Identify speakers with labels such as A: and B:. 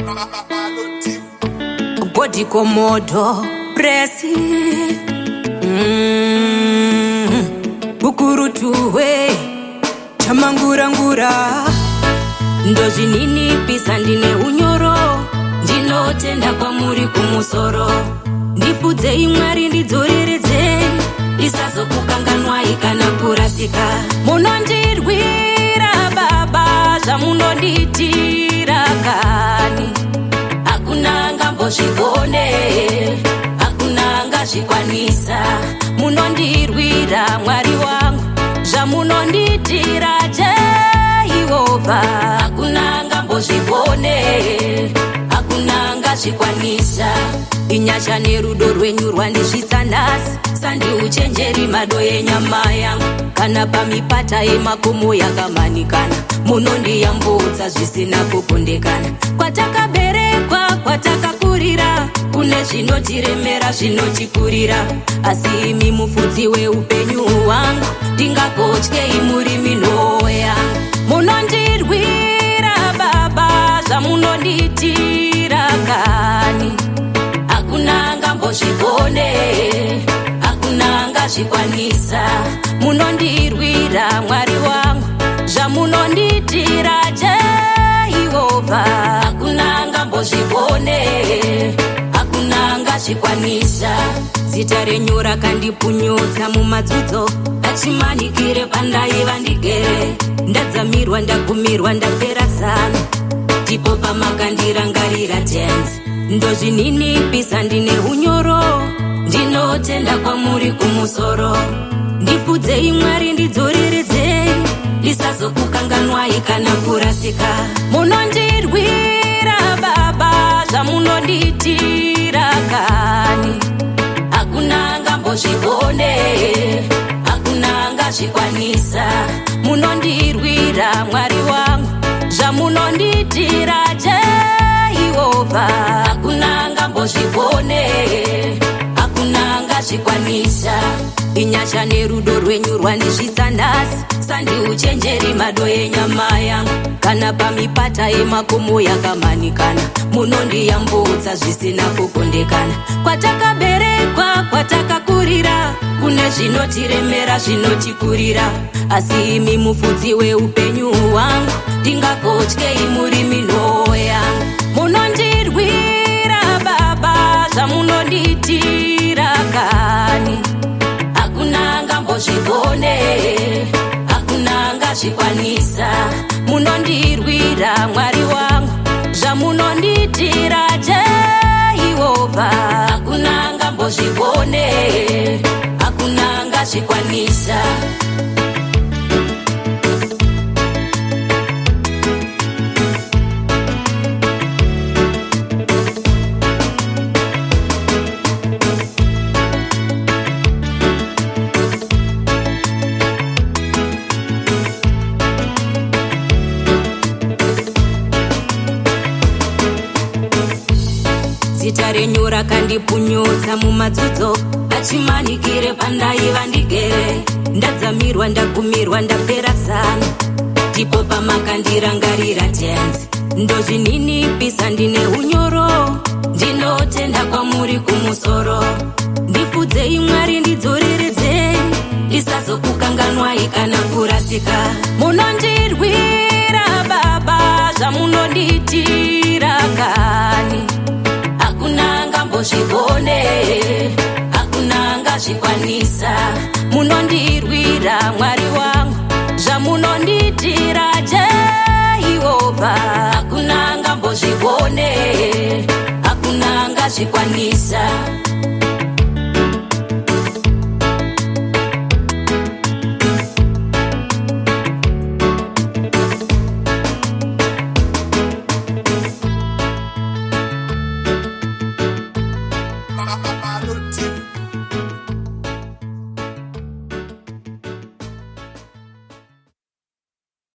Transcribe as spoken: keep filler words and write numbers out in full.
A: Body komodo presi mm. Bukuru tuwe chamangura ngura ndozvinini pisa ndine unyoro ndinotenda kwamuri kumusoro ndifudzei Mwari ndidzoreredzei ndisazokukanganwai kana kurasika munondirwira baba zvamunonditira kani hakuna ngambozvigone hakuna ngazvikwanisa munondirwira Mwari wangu zvamunonditira Jehovha hakuna ngambozvigone hakuna ngazvikwanisa inyasha nerudo rwenyu rwandisvitsa nhasi sandiuchenjeri mado enyama yangu kana pamipata yemakomo yakamanikana munondiyambutsa zvisina kukundikana kwatakaberekwa kwatakakurira kune zvinotiremera zvinotikurira asi imi mufudzi weupenyu hwangu ndingagotyei muri minhoo yangu munondirwira baba zvamunonditira kani hakuna ngambozvigone hakuna ngazvikwanisa munondirwira Mwari wangu zvamunonditira Jehovha hakuna ngambozvigone hakuna ngazvikwanisa zita renyu rakandipunyutsa mumadzudzo achimanikire pandaiva ndigere ndadzamirwa ndagumirwa ndapera zano ndipo pamakandirangarira tenzi ndozvininipisa ndine unyoro ndinotenda kwamuri kumusoro ndifudzei Mwari ndidzoreredzei ndisazokukanganwai kana kurasika munondirwira baba zvamunonditira kani hakuna ngambozvigone hakuna ngazvikwanisa munondirwira Mwari wangu zvamunonditira Jehovha hakuna ngambozvigone hakuna ngazvikwanisa inyasha nerudo rwenyu rwandisvitsa nhasi sandiuchenjeri mado enyama yangu kana pamipata yemakomo yakamanikana munondiyambutsa zvisina kukundikana kwatakaberekwa kwatakakurira kune zvinotiremera zvinotikurira asi imi mufudzi weupenyu hwangu ndingagotyei muri minhoo yangu munondirwira baba zvamunonditira kani hakuna ngambozvigone hakuna ngazvikwanisa munondirwira Mwari wangu zvamunonditira Jehovha hakuna ngambozvigone hakuna ngazvikwanisa zita renyu rakandipunyutsa mumadzudzo achimanikire pandaiva ndigere ndadzamirwa ndagumirwa ndapera zano ndipo pamakandirangarira tenzi ndozvininipisa ndine unyoro ndinotenda kwamuri kumusoro ndifudzei Mwari ndidzoreredzei ndisazokukanganwai kana kurasika munondirwira baba zvamunonditira kani hakuna ngambozvigone hakuna ngazvikwanisa munondirwira Mwari wangu zvamunonditira Jehovha hakuna ngambozvigone hakuna ngazvikwanisa